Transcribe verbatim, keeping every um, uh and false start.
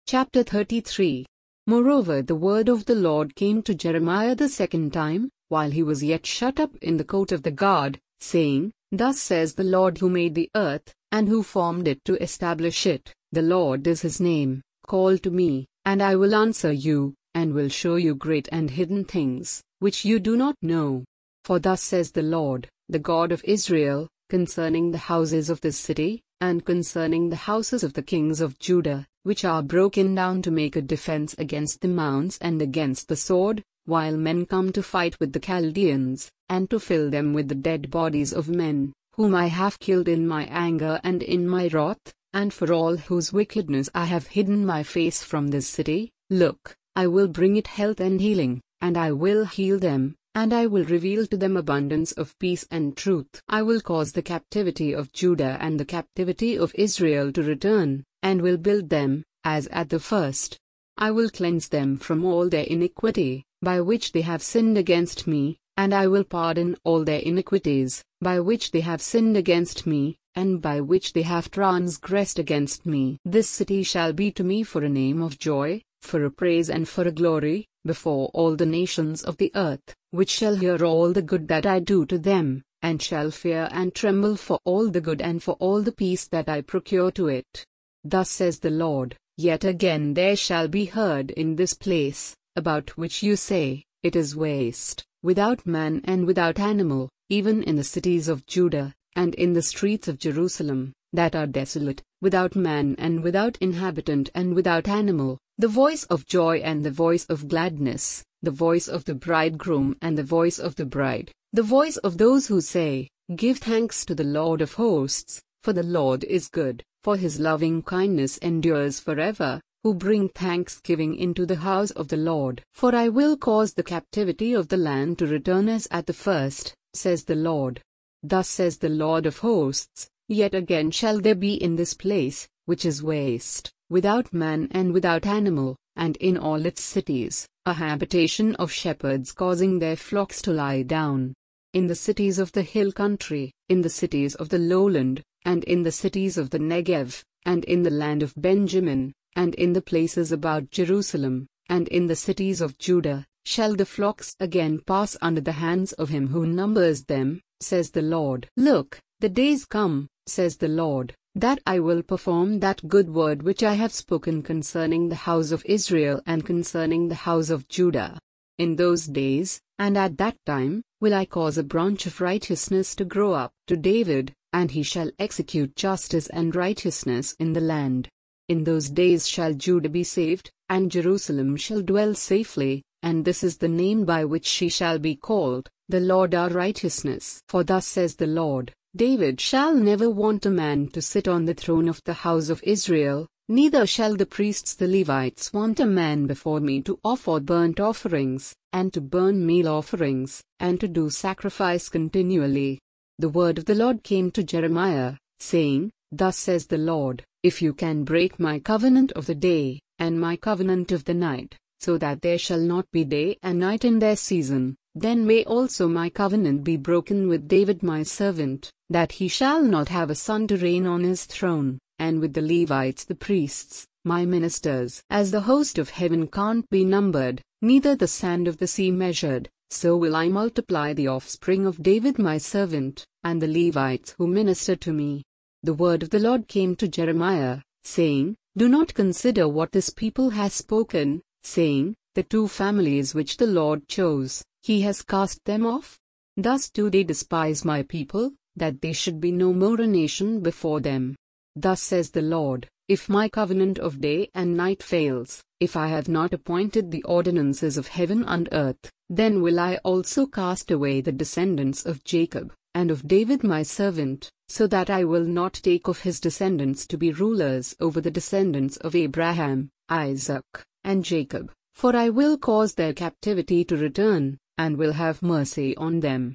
Chapter thirty-three. Moreover the word of the Lord came to Jeremiah the second time, while he was yet shut up in the court of the guard, saying, Thus says the Lord who made the earth, and who formed it to establish it, the Lord is his name. Call to me, and I will answer you, and will show you great and hidden things, which you do not know. For thus says the Lord, the God of Israel, concerning the houses of this city, and concerning the houses of the kings of Judah, which are broken down to make a defense against the mounds and against the sword, while men come to fight with the Chaldeans, and to fill them with the dead bodies of men, whom I have killed in my anger and in my wrath, and for all whose wickedness I have hidden my face from this city. Look, I will bring it health and healing, and I will heal them, and I will reveal to them abundance of peace and truth. I will cause the captivity of Judah and the captivity of Israel to return, and will build them, as at the first. I will cleanse them from all their iniquity, by which they have sinned against me, and I will pardon all their iniquities, by which they have sinned against me, and by which they have transgressed against me. This city shall be to me for a name of joy, for a praise and for a glory, before all the nations of the earth, which shall hear all the good that I do to them, and shall fear and tremble for all the good and for all the peace that I procure to it. Thus says the Lord, Yet again there shall be heard in this place, about which you say, It is waste, without man and without animal, even in the cities of Judah, and in the streets of Jerusalem, that are desolate, without man and without inhabitant and without animal, the voice of joy and the voice of gladness, the voice of the bridegroom and the voice of the bride, the voice of those who say, Give thanks to the Lord of hosts, for the Lord is good, for his loving kindness endures forever, who bring thanksgiving into the house of the Lord. For I will cause the captivity of the land to return as at the first, says the Lord. Thus says the Lord of hosts, Yet again shall there be in this place, which is waste, without man and without animal, and in all its cities, a habitation of shepherds causing their flocks to lie down. In the cities of the hill country, in the cities of the lowland, and in the cities of the Negev, and in the land of Benjamin, and in the places about Jerusalem, and in the cities of Judah, shall the flocks again pass under the hands of him who numbers them, says the Lord. Look, the days come, says the Lord, that I will perform that good word which I have spoken concerning the house of Israel and concerning the house of Judah. In those days, and at that time, will I cause a branch of righteousness to grow up to David, and he shall execute justice and righteousness in the land. In those days shall Judah be saved, and Jerusalem shall dwell safely, and this is the name by which she shall be called, the Lord our righteousness. For thus says the Lord, David shall never want a man to sit on the throne of the house of Israel, neither shall the priests the Levites want a man before me to offer burnt offerings, and to burn meal offerings, and to do sacrifice continually. The word of the Lord came to Jeremiah, saying, Thus says the Lord, If you can break my covenant of the day, and my covenant of the night, so that there shall not be day and night in their season, then may also my covenant be broken with David my servant, that he shall not have a son to reign on his throne, and with the Levites the priests, my ministers. As the host of heaven can't be numbered, neither the sand of the sea measured, so will I multiply the offspring of David my servant, and the Levites who minister to me. The word of the Lord came to Jeremiah, saying, Do not consider what this people has spoken, saying, The two families which the Lord chose, he has cast them off. Thus do they despise my people, that they should be no more a nation before them. Thus says the Lord, If my covenant of day and night fails, if I have not appointed the ordinances of heaven and earth, then will I also cast away the descendants of Jacob, and of David my servant, so that I will not take of his descendants to be rulers over the descendants of Abraham, Isaac, and Jacob, for I will cause their captivity to return, and will have mercy on them.